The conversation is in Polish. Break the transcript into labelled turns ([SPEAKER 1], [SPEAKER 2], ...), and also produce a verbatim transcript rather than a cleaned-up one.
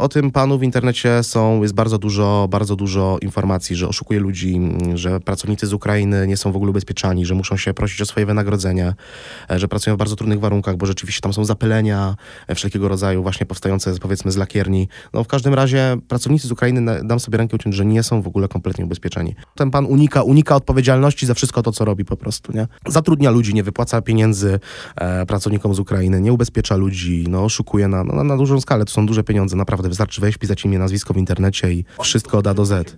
[SPEAKER 1] o tym panu w internecie są, jest bardzo dużo, bardzo dużo informacji, że oszukuje ludzi, że pracownicy z Ukrainy nie są w ogóle ubezpieczani, że muszą się prosić o swoje wynagrodzenia, że pracują w bardzo trudnych warunkach, bo rzeczywiście tam są zapylenia wszelkiego rodzaju, właśnie powstające powiedzmy z lakierni. No w każdym razie pracownicy z Ukrainy, dam sobie rękę uciąć, że nie są w ogóle kompletnie ubezpieczeni. Ten pan unika, unika odpowiedzialności za wszystko to, co robi po prostu, nie? Zatrudnia ludzi, nie wypłaca pieniędzy e, pracownikom z Ukrainy, nie ubezpiecza ludzi, no oszukuje na, no, na dużą skalę. To są duże pieniądze, naprawdę. Wystarczy wejść, pisać imię, nazwisko w internecie i wszystko od A do Z.